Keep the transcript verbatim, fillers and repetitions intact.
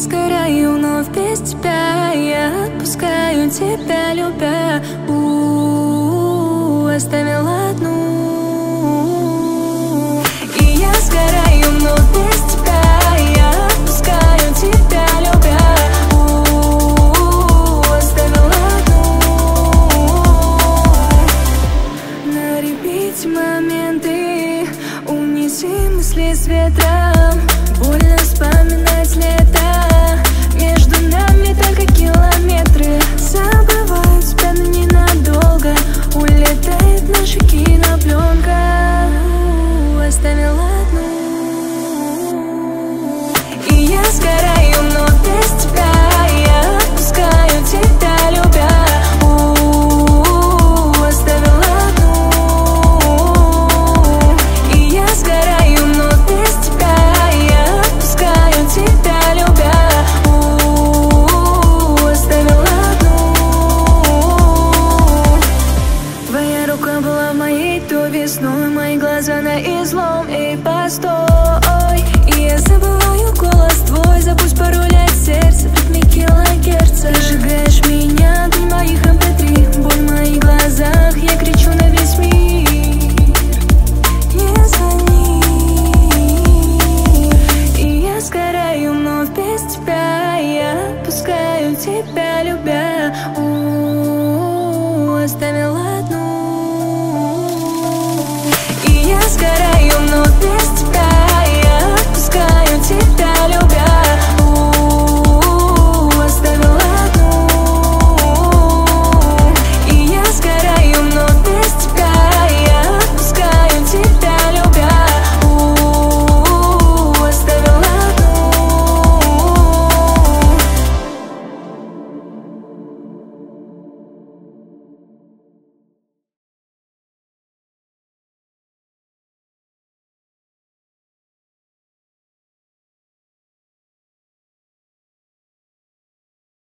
сгораю вновь без тебя. Я отпускаю тебя, любя. У-у-у, оставила одну. И я сгораю вновь без тебя. Я отпускаю тебя, любя. У-у-у, оставила одну. На репите моменты, унеси мысли с ветром. Больно вспоминать лето, между нами только километры. Забываю тебя, но ненадолго. Улетает наша кинопленка. Оставила одну. И я сгораю вновь без тебя. Я отпускаю тебя, любя. У-у-у, оставила одну. И я сгораю вновь без тебя. Я отпускаю тебя, любя. У-у-у, оставила одну. Твоя рука была моей той весной, мои глаза на излом. Эй, постой, и я забываю голос твой. Забудь пароль от сердца, в ритме килогерца. Ты сжигаешь меня, ты моих эм пэ три. Боль в моих глазах, я кричу на весь мир. Не звони. И я сгораю вновь без тебя. Я отпускаю тебя, любя. У-у-у, оставила